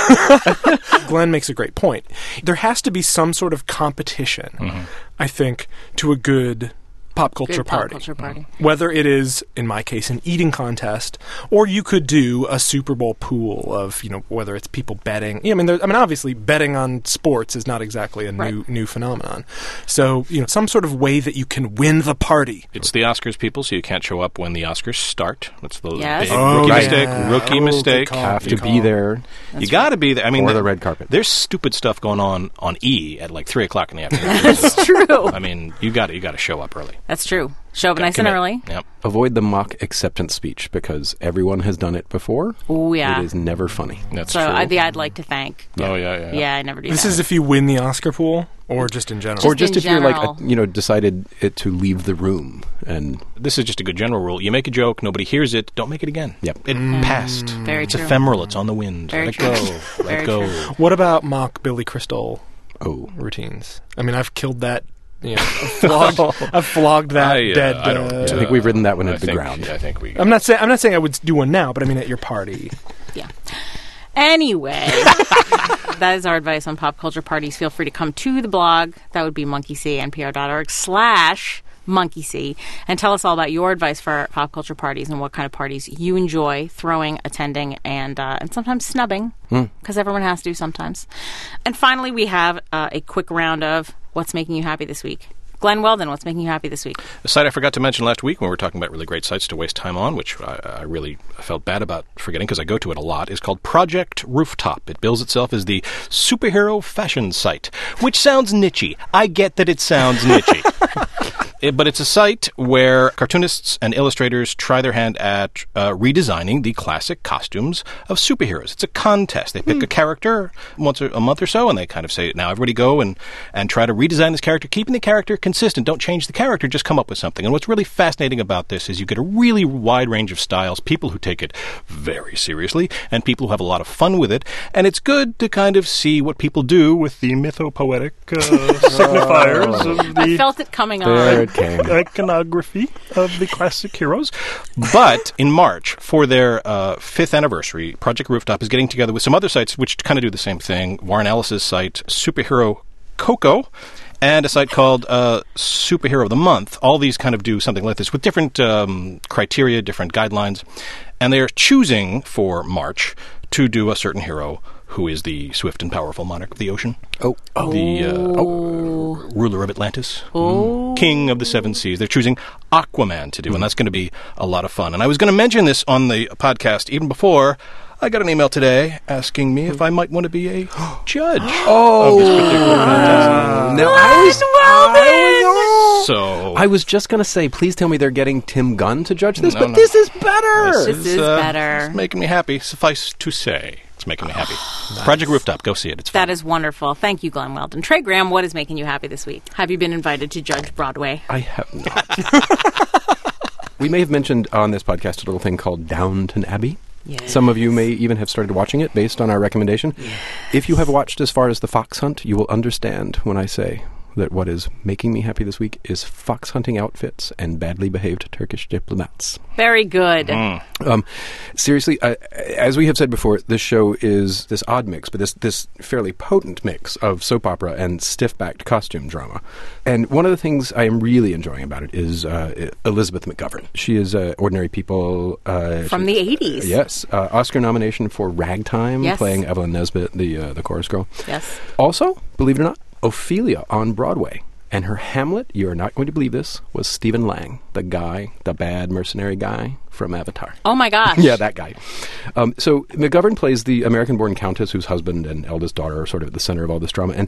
Glenn makes a great point. There has to be some sort of competition, I think, to a good pop culture Good pop party. culture party. Whether it is, in my case, an eating contest, or you could do a Super Bowl pool of, you know, whether it's people betting. Yeah, I mean, there, I mean, obviously, betting on sports is not exactly a new Right. new phenomenon. So, you know, some sort of way that you can win the party. It's the Oscars, people, so you can't show up when the Oscars start. That's the Yes. big Oh, rookie yeah. mistake. Rookie Oh, good mistake. call. Have Good to be call. there. You got to be there. I mean, Or the the- red carpet. There's stupid stuff going on on E at like three o'clock in the afternoon. That's true. I mean, you got to you got to show up early. That's true. Show up nice and Commit. early. Yep. Avoid the mock acceptance speech because everyone has done it before. Oh, yeah. It is never funny. That's So true. I, the I'd like to thank. oh yeah, yeah, Yeah, I never do This that. is if you win the Oscar pool, or just in general. or Just just in if you're like general. a, you know decided it to leave the room and This is just a good general rule. You make a joke, nobody hears it, don't make it again. Yep. It passed. Very It's true. ephemeral. It's on the wind. Very Let it true. go. Let Very it go. true. What about mock Billy Crystal oh routines? I mean, I've killed that. You know, I've flogged, I've flogged that I, uh, dead. I don't. uh, I think we've ridden that one I into the think- ground. I think we. I'm not saying I'm not saying I would do one now, but I mean at your party. Yeah. Anyway, that is our advice on pop culture parties. Feel free to come to the blog. That would be monkeysee.npr.org slash monkeysee and tell us all about your advice for pop culture parties and what kind of parties you enjoy throwing, attending, and uh, and sometimes snubbing, because everyone has to sometimes. And finally, we have uh, a quick round of what's making you happy this week. Glenn Weldon, what's making you happy this week? A site I forgot to mention last week when we were talking about really great sites to waste time on, which I, I really felt bad about forgetting because I go to it a lot, is called Project Rooftop. It bills itself as the superhero fashion site, which sounds niche-y. I get that it sounds niche-y. It, but it's a site where cartoonists and illustrators try their hand at uh, redesigning the classic costumes of superheroes. It's a contest. They pick a character once a, a month or so, and they kind of say, now everybody go and, and try to redesign this character, keeping the character consistent. Don't change the character, just come up with something. And what's really fascinating about this is you get a really wide range of styles, people who take it very seriously, and people who have a lot of fun with it. And it's good to kind of see what people do with the mythopoetic uh, signifiers of I the felt it coming there on. it came. iconography of the classic heroes. But in March, for their uh, fifth anniversary, Project Rooftop is getting together with some other sites which kind of do the same thing. Warren Ellis's site, Superhero Coco, and a site called uh, Superhero of the Month. All these kind of do something like this with different um, criteria, different guidelines. And they're choosing for March to do a certain hero who is the swift and powerful monarch of the ocean. Oh, The uh, oh, ruler of Atlantis, king of the seven seas. They're choosing Aquaman to do, and that's going to be a lot of fun. And I was going to mention this on the podcast even before I got an email today asking me if I might want to be a judge Oh, of this particular contest. no, I was, I was, So I was just going to say, please tell me they're getting Tim Gunn to judge this, No, but no. this is better. This is uh, better. It's making me happy. Suffice to say, it's making me happy. Project Rooftop. Go see it. It's fun. That is wonderful. Thank you, Glenn Weldon. Trey Graham, what is making you happy this week? Have you been invited to judge Broadway? I have not. We may have mentioned on this podcast a little thing called Downton Abbey. Yes. Some of you may even have started watching it based on our recommendation. Yes. If you have watched as far as The Fox Hunt, you will understand when I say that what is making me happy this week is fox hunting outfits and badly behaved Turkish diplomats. Very good. Um, seriously, uh, as we have said before, this show is this odd mix, but this this fairly potent mix of soap opera and stiff-backed costume drama. And one of the things I am really enjoying about it is uh, Elizabeth McGovern. She is uh, Ordinary People. Uh, From she- the eighties. Yes. Uh, Oscar nomination for Ragtime, Yes. playing Evelyn Nesbit, the, uh, the chorus girl. Yes. Also, believe it or not, Ophelia on Broadway. And her Hamlet, you are not going to believe this, was Stephen Lang, the guy, the bad mercenary guy from Avatar. Oh, my gosh. Yeah, that guy. Um, so McGovern plays the American-born countess whose husband and eldest daughter are sort of at the center of all this drama. And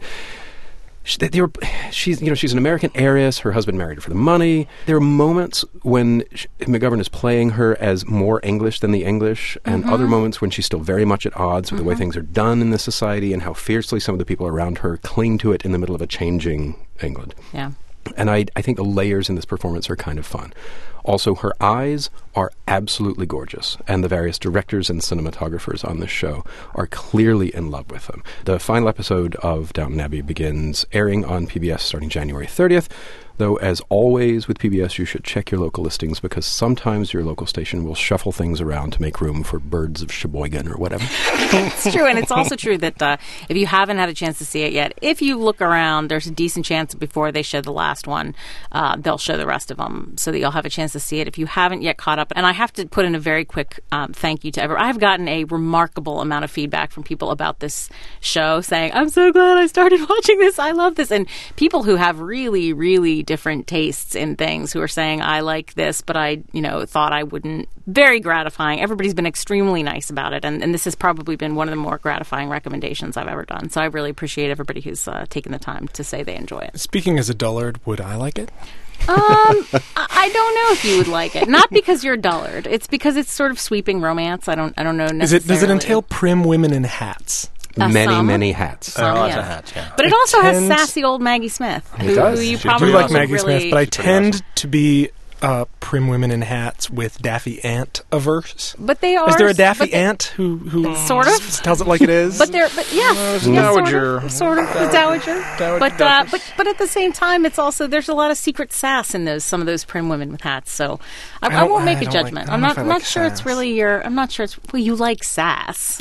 she, they were, she's, you know, she's an American heiress. Her husband married her for the money. There are moments when she, McGovern is playing her as more English than the English, and Mm-hmm. other moments when she's still very much at odds with Mm-hmm. the way things are done in this society and how fiercely some of the people around her cling to it in the middle of a changing England. Yeah. And I, I think the layers in this performance are kind of fun. Also, her eyes are absolutely gorgeous, and the various directors and cinematographers on this show are clearly in love with them. The final episode of Downton Abbey begins airing on P B S starting January thirtieth, though, as always with P B S, you should check your local listings because sometimes your local station will shuffle things around to make room for Birds of Sheboygan or whatever. It's true, and it's also true that uh, if you haven't had a chance to see it yet, if you look around, there's a decent chance that before they show the last one, uh, they'll show the rest of them so that you'll have a chance to see it if you haven't yet caught up. And I have to put in a very quick um, thank you to everyone. I've gotten a remarkable amount of feedback from people about this show saying, I'm so glad I started watching this. I love this. And people who have really, really different tastes in things who are saying, I like this, but I, you know, thought I wouldn't. Very gratifying. Everybody's been extremely nice about it. And, and this has probably been one of the more gratifying recommendations I've ever done. So I really appreciate everybody who's uh, taken the time to say they enjoy it. Speaking as a dullard, would I like it? Um, I I don't know if you would like it. Not because you're a dullard. It's because it's sort of sweeping romance. I don't. I don't know. Is it? Does it necessarily. entail prim women in hats? Uh, many, some. many hats. Some, lots yeah. of hats, yeah. But it I also has tend- sassy old Maggie Smith, who, does. who you She I probably do like would Maggie really, Smith, but I pretty tend awesome. to be uh, prim women in hats with Daffy Ant averse. But they are. Is there a Daffy but they- Ant who who Sort of. tells it like it is? But they're, but yeah, there's a yeah, dowager. sort of, sort of the dowager. Dowager But uh, duchess. but but at the same time, it's also there's a lot of secret sass in those some of those prim women with hats. So I, I, don't- won't make I a don't like- judgment. I don't I'm know not if I I'm like not sure it's sass. really your. I'm not sure it's well. You like sass.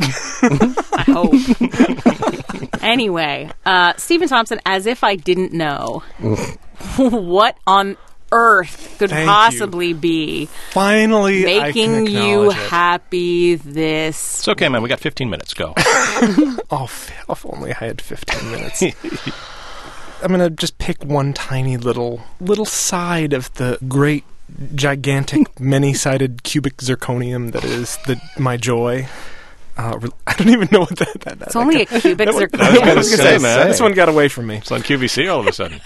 I hope. Anyway, uh, Stephen Thompson, as if I didn't know, what on earth could Thank possibly be Finally, I can making you acknowledge it. happy this It's okay, man. We got fifteen minutes. Go. Oh, f- if only I had fifteen minutes. I'm gonna just pick one tiny little little side of the great, gigantic, many-sided cubic zirconium that is the my joy. Uh, re- I don't even know what that. that, that It's only a cubic that one- zirconia. I was gonna say, say, man. This one got away from me. It's on Q V C all of a sudden.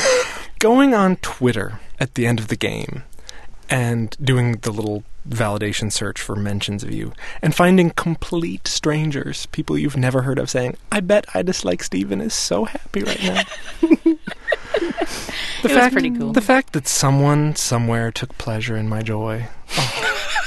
Going on Twitter at the end of the game and doing the little validation search for mentions of you and finding complete strangers, people you've never heard of, saying, I bet I dislike Steven is so happy right now. the It was fact, pretty cool. The fact that someone somewhere took pleasure in my joy. Oh.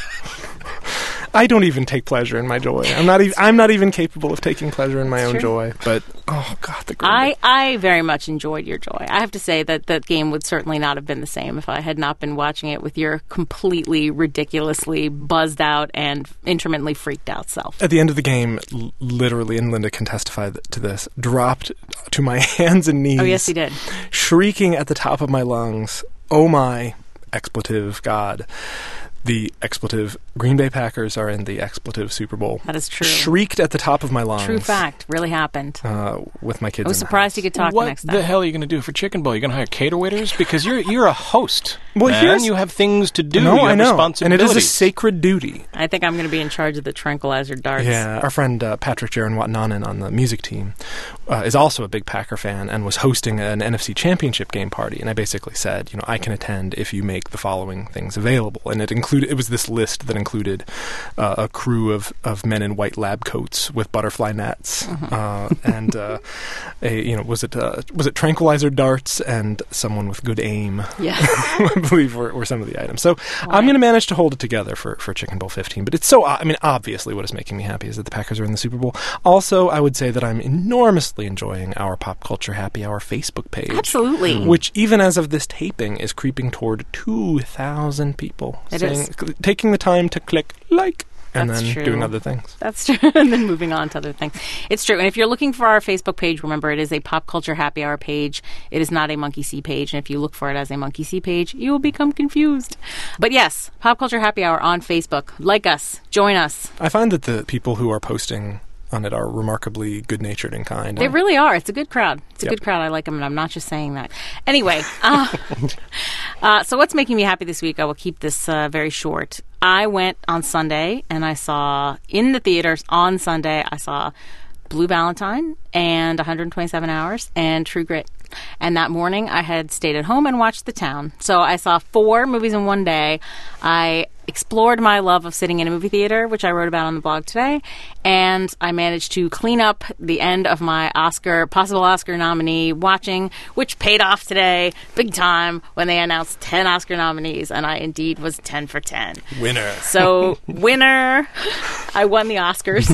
I don't even take pleasure in my joy. I'm not even. I'm not even capable of taking pleasure in my It's own true. joy. But oh god, the grin. I, I very much enjoyed your joy. I have to say that that game would certainly not have been the same if I had not been watching it with your completely, ridiculously buzzed out and intermittently freaked out self. At the end of the game, l- literally, and Linda can testify th- to this, dropped to my hands and knees. Oh, yes, he did. Shrieking at the top of my lungs, oh my expletive god, the expletive Green Bay Packers are in the expletive Super Bowl. That is true. Shrieked at the top of my lungs. True fact. Really happened. Uh, with my kids I was in the surprised house. you could talk what the next the time. hell are you going to do for Chicken Bowl? You're going to hire cater waiters? Because you're you're a host. Well, man. here's- You have things to do. No, you have I know. And it responsibilities. is a sacred duty. I think I'm going to be in charge of the tranquilizer darts. Yeah, our friend uh, Patrick Jaron Watananen on the music team uh, is also a big Packer fan and was hosting an N F C Championship game party. And I basically said, you know, I can attend if you make the following things available. And it included, it was this list that included uh, a crew of, of men in white lab coats with butterfly nets, Mm-hmm. uh, and uh, a, you know, was it uh, was it tranquilizer darts and someone with good aim? Yeah. I believe were, were some of the items. So I'm going to manage to hold it together for, for Chicken Bowl fifteen. But it's so, I mean, obviously what is making me happy is that the Packers are in the Super Bowl. Also, I would say that I'm enormously enjoying our Pop Culture Happy Hour Facebook page. Absolutely. Which, even as of this taping, is creeping toward two thousand people. It saying, is. cl- Taking the time to click like and That's then true. doing other things. That's true. And then moving on to other things. It's true. And if you're looking for our Facebook page, remember it is a Pop Culture Happy Hour page. It is not a Monkey See page. And if you look for it as a Monkey See page, you will become confused. But yes, Pop Culture Happy Hour on Facebook. Like us. Join us. I find that the people who are posting on it are remarkably good-natured and kind. They really are. It's a good crowd. It's a Yep. good crowd. I like them, and I'm not just saying that. Anyway, uh, uh, so what's making me happy this week? I will keep this uh, very short. I went on Sunday, and I saw in the theaters on Sunday, I saw Blue Valentine and one hundred twenty-seven hours and True Grit. And that morning, I had stayed at home and watched The Town. So I saw four movies in one day. I explored my love of sitting in a movie theater, which I wrote about on the blog today. And I managed to clean up the end of my Oscar, possible Oscar nominee watching, which paid off today big time when they announced ten Oscar nominees. And I indeed was ten for ten. Winner. So, winner, I won the Oscars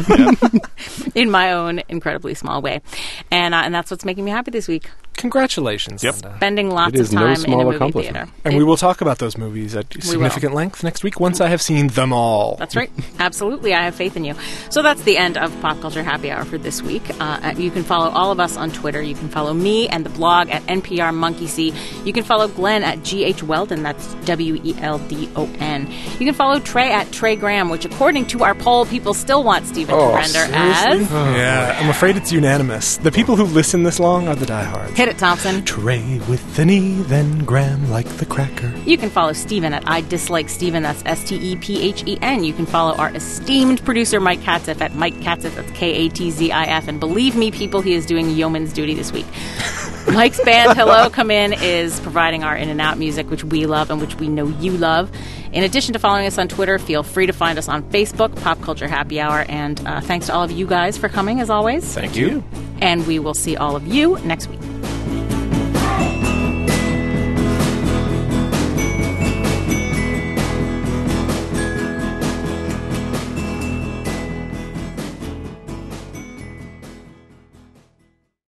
in my own incredibly small way. And, uh, and that's what's making me happy this week. Congratulations. Yep. Linda. Spending lots It is of no time in small a movie accomplishment. theater. And It- we will talk about those movies at significant length next week once I have seen them all. That's right. Absolutely. I have faith in you. So that's the end of Pop Culture Happy Hour for this week. Uh, you can follow all of us on Twitter. You can follow me and the blog at N P R Monkey See. You can follow Glenn at G H Weldon. That's W E L D O N. You can follow Trey at Trey Graham, which according to our poll, people still want Stephen Oh, to render seriously? as. Yeah, I'm afraid it's unanimous. The people who listen this long are the diehards. Hit it, Thompson. Trey with an E, then Graham like the cracker. You can follow Steven at I Dislike Steven. That's S T E P H E N. You can follow our esteemed producer, Mike Katzif, at Mike Katzif. That's K A T Z I F. And believe me, people, he is doing yeoman's duty this week. Mike's band, Hello Come In, is providing our in and out music, which we love and which we know you love. In addition to following us on Twitter, feel free to find us on Facebook, Pop Culture Happy Hour. And uh, thanks to all of you guys for coming, as always. Thank you. And we will see all of you next week.